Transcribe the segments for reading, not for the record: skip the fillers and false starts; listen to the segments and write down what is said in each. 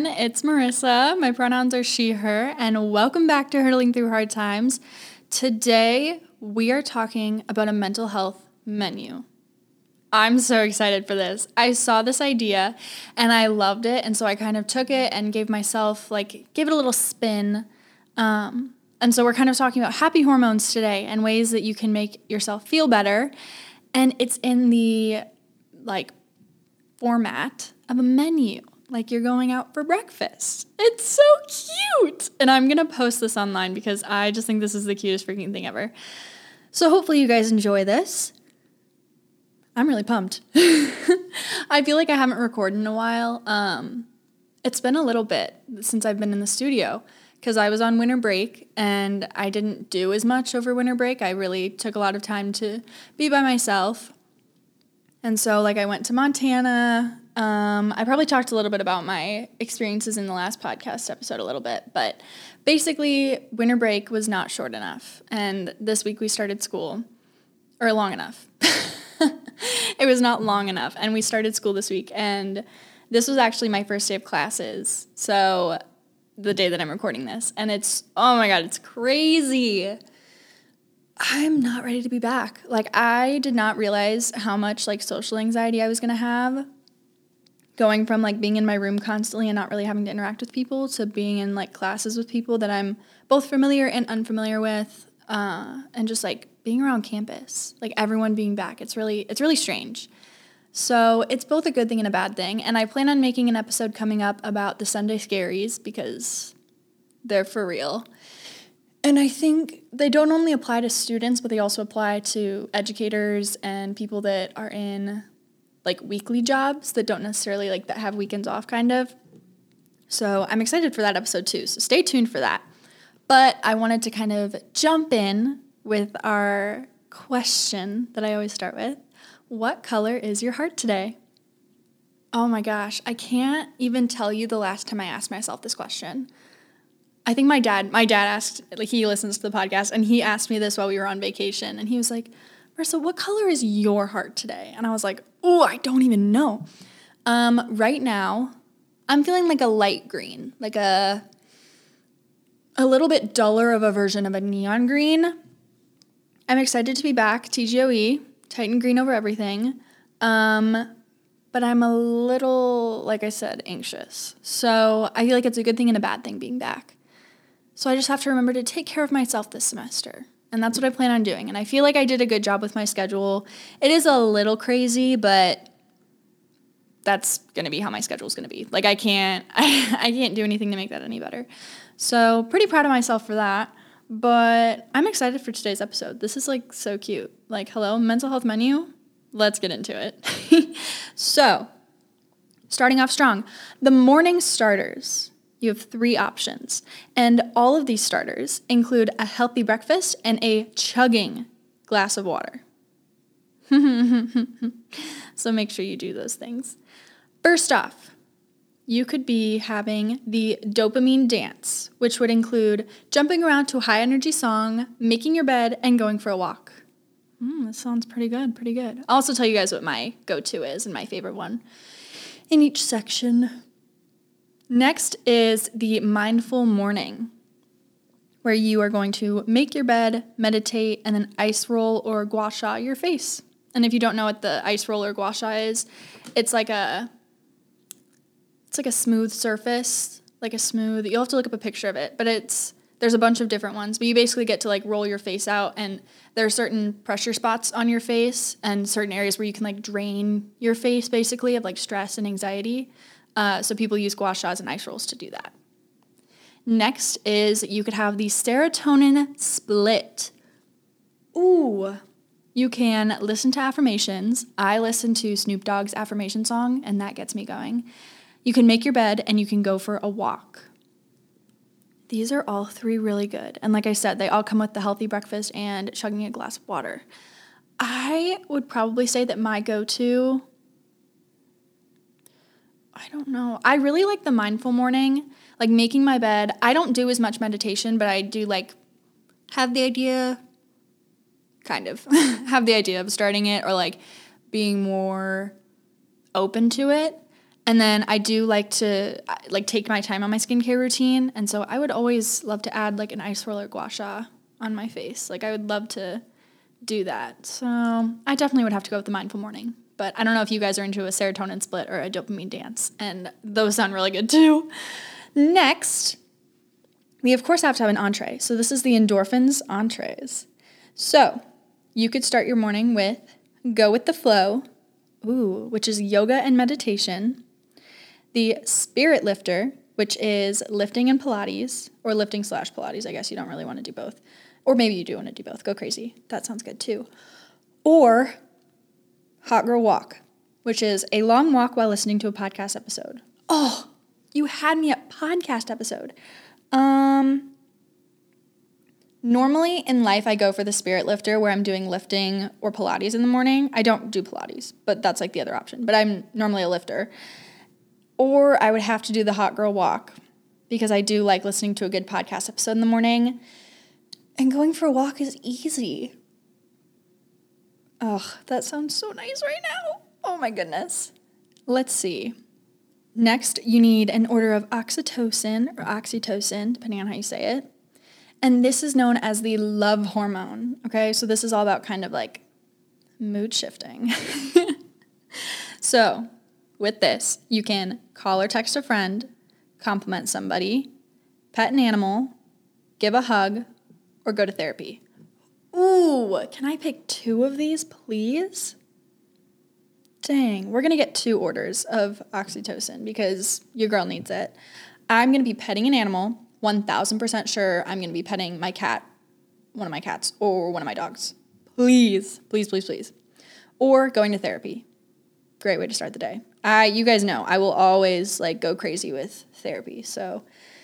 everyone. It's Marissa. My pronouns are she, her, and welcome back to Hurdling Through Hard Times. Today, we are talking about a mental health menu. I'm so excited for this. I saw this idea and I loved it, and so I kind of took it and gave it a little spin. And so we're kind of talking about happy hormones today and ways that you can make yourself feel better. And it's in the format of a menu, like you're going out for breakfast. It's so cute. And I'm going to post this online because I just think this is the cutest freaking thing ever. So hopefully you guys enjoy this. I'm really pumped. I feel like I haven't recorded in a while. It's been a little bit since I've been in the studio because I was on winter break and I didn't do as much over winter break. I really took a lot of time to be by myself. And so I went to Montana. I probably talked a little bit about my experiences in the last podcast episode a little bit, but basically winter break was not short enough. And this week we started school, or long enough. It was not long enough. And we started school this week, and this was actually my first day of classes. So the day that I'm recording this, and oh my God, it's crazy. I'm not ready to be back. I did not realize how much social anxiety I was going to have going from being in my room constantly and not really having to interact with people to being in classes with people that I'm both familiar and unfamiliar with, and just being around campus, everyone being back. It's really strange. So it's both a good thing and a bad thing. And I plan on making an episode coming up about the Sunday scaries because they're for real. And I think they don't only apply to students, but they also apply to educators and people that are in weekly jobs that don't necessarily that have weekends off kind of. So I'm excited for that episode too. So stay tuned for that. But I wanted to kind of jump in with our question that I always start with. What color is your heart today? Oh my gosh, I can't even tell you the last time I asked myself this question. I think my dad asked, he listens to the podcast, and he asked me this while we were on vacation, and he was like, Marissa, what color is your heart today? And I was like, oh, I don't even know. Right now, I'm feeling a light green, a little bit duller of a version of a neon green. I'm excited to be back, TGOE, Titan green over everything, but I'm a little, like I said, anxious. So I feel like it's a good thing and a bad thing being back. So I just have to remember to take care of myself this semester. And that's what I plan on doing. And I feel like I did a good job with my schedule. It is a little crazy, but that's going to be how my schedule is going to be. I can't do anything to make that any better. So pretty proud of myself for that. But I'm excited for today's episode. This is so cute. Hello, mental health menu. Let's get into it. So, starting off strong. The morning starters. You have 3 options, and all of these starters include a healthy breakfast and a chugging glass of water. So make sure you do those things. First off, you could be having the dopamine dance, which would include jumping around to a high-energy song, making your bed, and going for a walk. That sounds pretty good, pretty good. I'll also tell you guys what my go-to is and my favorite one in each section. Next is the mindful morning, where you are going to make your bed, meditate, and then ice roll or gua sha your face. And if you don't know what the ice roll or gua sha is, it's like a smooth surface, you'll have to look up a picture of it, but there's a bunch of different ones, but you basically get to roll your face out, and there are certain pressure spots on your face and certain areas where you can drain your face basically of stress and anxiety. So people use gua shas and ice rolls to do that. Next is you could have the serotonin split. Ooh. You can listen to affirmations. I listen to Snoop Dogg's affirmation song, and that gets me going. You can make your bed, and you can go for a walk. These are all 3 really good. And like I said, they all come with the healthy breakfast and chugging a glass of water. I would probably say that my go-to, I don't know. I really like the mindful morning, making my bed. I don't do as much meditation, but I do have the idea, kind of, have the idea of starting it or being more open to it. And then I do like to take my time on my skincare routine. And so I would always love to add like an ice roller gua sha on my face. Like I would love to do that. So I definitely would have to go with the mindful morning. But I don't know if you guys are into a serotonin split or a dopamine dance. And those sound really good too. Next, we of course have to have an entree. So this is the endorphins entrees. So you could start your morning with Go with the Flow, which is yoga and meditation. The Spirit Lifter, which is lifting and Pilates, or lifting/Pilates. I guess you don't really want to do both. Or maybe you do want to do both. Go crazy. That sounds good too. Or Hot Girl Walk, which is a long walk while listening to a podcast episode. Oh, you had me at podcast episode. Normally in life, I go for the Spirit Lifter where I'm doing lifting or Pilates in the morning. I don't do Pilates, but that's like the other option. But I'm normally a lifter. Or I would have to do the Hot Girl Walk because I do like listening to a good podcast episode in the morning. And going for a walk is easy. Ugh, that sounds so nice right now. Oh my goodness. Let's see. Next, you need an order of oxytocin, depending on how you say it. And this is known as the love hormone, okay? So this is all about kind of like mood shifting. So with this, you can call or text a friend, compliment somebody, pet an animal, give a hug, or go to therapy. Ooh, can I pick 2 of these, please? Dang, we're going to get 2 orders of oxytocin because your girl needs it. I'm going to be petting an animal. 1,000% sure I'm going to be petting my cat, one of my cats, or one of my dogs. Please, please, please, please. Or going to therapy. Great way to start the day. You guys know I will always like go crazy with therapy. So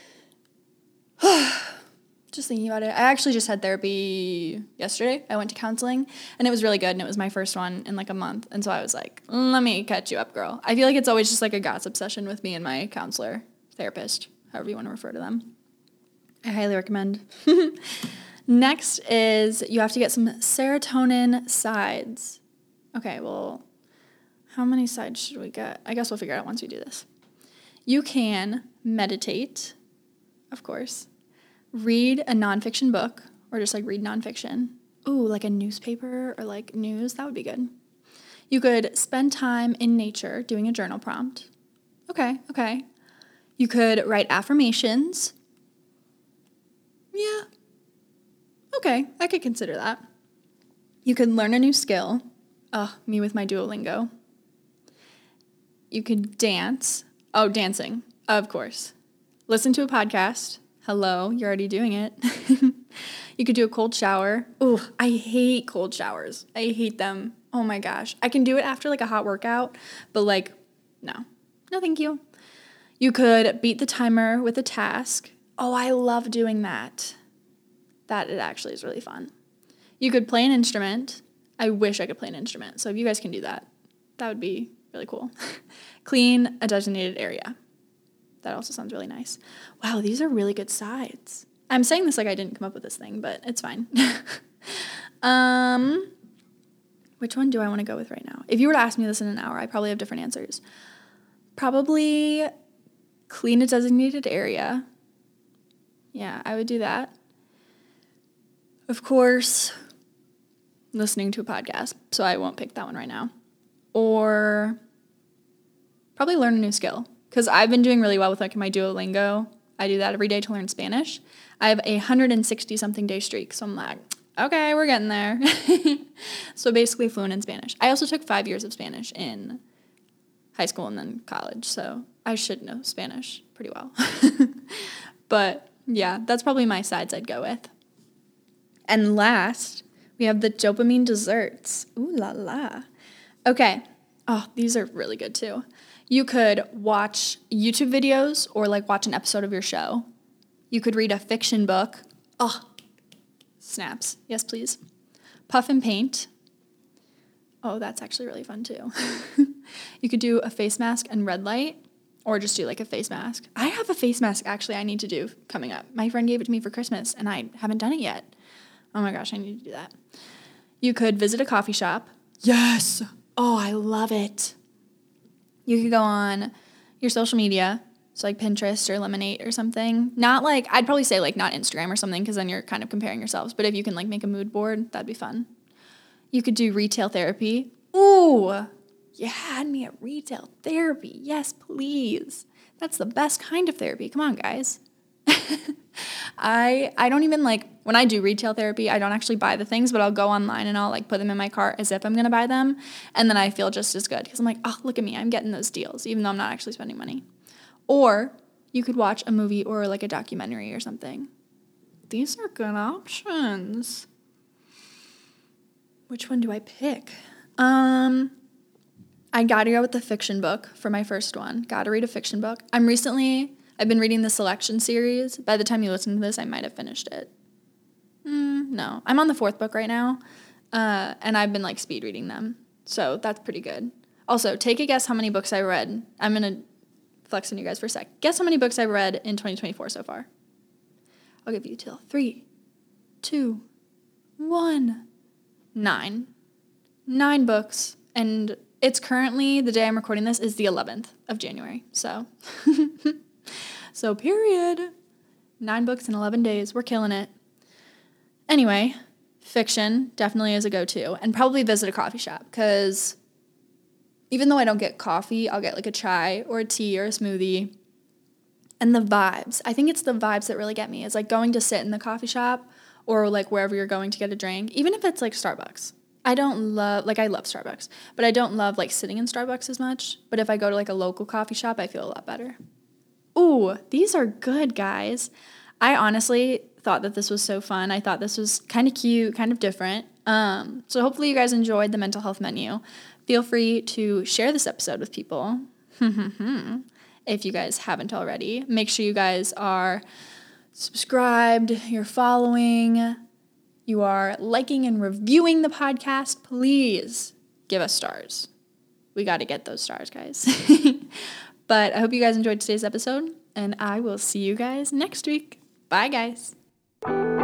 just thinking about it. I actually just had therapy yesterday. I went to counseling and it was really good. And it was my first one in like a month. And so I was like, let me catch you up, girl. I feel like it's always just like a gossip session with me and my counselor, therapist, however you want to refer to them. I highly recommend. Next is you have to get some serotonin sides. Okay, well, how many sides should we get? I guess we'll figure it out once we do this. You can meditate, of course, read a nonfiction book, or just like read nonfiction. Ooh, like a newspaper or like news, that would be good. You could spend time in nature doing a journal prompt. Okay. You could write affirmations. Yeah. Okay, I could consider that. You could learn a new skill. Me with my Duolingo. You could dance. Oh, dancing, of course. Listen to a podcast. Hello, you're already doing it. You could do a cold shower. Ooh, I hate cold showers. I hate them. Oh my gosh. I can do it after like a hot workout, but like, no, thank you. You could beat the timer with a task. Oh, I love doing that. That it actually is really fun. You could play an instrument. I wish I could play an instrument. So if you guys can do that, that would be really cool. Clean a designated area. That also sounds really nice. Wow, these are really good sides. I'm saying this like I didn't come up with this thing, but it's fine. Which one do I want to go with right now? If you were to ask me this in an hour, I probably have different answers. Probably clean a designated area. Yeah, I would do that. Of course, listening to a podcast, so I won't pick that one right now. Or probably learn a new skill, because I've been doing really well with like my Duolingo. I do that every day to learn Spanish. I have a 160-something day streak, so I'm like, okay, we're getting there. So basically fluent in Spanish. I also took 5 years of Spanish in high school and then college, so I should know Spanish pretty well. But yeah, that's probably my sides I'd go with. And last, we have the dopamine desserts. Ooh la la. Okay. Oh, these are really good too. You could watch YouTube videos or like watch an episode of your show. You could read a fiction book. Oh, snaps. Yes, please. Puff and paint. Oh, that's actually really fun too. You could do a face mask and red light, or just do like a face mask. I have a face mask actually I need to do coming up. My friend gave it to me for Christmas and I haven't done it yet. Oh my gosh, I need to do that. You could visit a coffee shop. Yes. Oh, I love it. You could go on your social media. So like Pinterest or Lemonade or something. Not like, I'd probably say like not Instagram or something because then you're kind of comparing yourselves. But if you can like make a mood board, that'd be fun. You could do retail therapy. Ooh, you had me at retail therapy. Yes, please. That's the best kind of therapy. Come on, guys. I don't even like, when I do retail therapy, I don't actually buy the things, but I'll go online and I'll like put them in my cart as if I'm going to buy them. And then I feel just as good because I'm like, oh, look at me. I'm getting those deals, even though I'm not actually spending money. Or you could watch a movie or like a documentary or something. These are good options. Which one do I pick? I gotta go with the fiction book for my first one. Gotta read a fiction book. I've been reading the Selection series. By the time you listen to this, I might have finished it. No. I'm on the 4th book right now, and I've been like speed reading them. So that's pretty good. Also, take a guess how many books I read. I'm gonna flex on you guys for a sec. Guess how many books I've read in 2024 so far. I'll give you till 3, 2, 1. 9. 9 books. And it's currently, the day I'm recording this is the 11th of January. So, so period. 9 books in 11 days. We're killing it. Anyway, fiction definitely is a go-to. And probably visit a coffee shop because even though I don't get coffee, I'll get like a chai or a tea or a smoothie. And the vibes. I think it's the vibes that really get me. It's like going to sit in the coffee shop or like wherever you're going to get a drink, even if it's like Starbucks. I love Starbucks, but I don't love like sitting in Starbucks as much. But if I go to like a local coffee shop, I feel a lot better. Ooh, these are good, guys. I honestly thought that this was so fun. I thought this was kind of cute, kind of different. So hopefully you guys enjoyed the mental health menu. Feel free to share this episode with people. If you guys haven't already, make sure you guys are subscribed, you're following, you are liking and reviewing the podcast. Please give us stars. We got to get those stars, guys. But I hope you guys enjoyed today's episode, and I will see you guys next week. Bye, guys.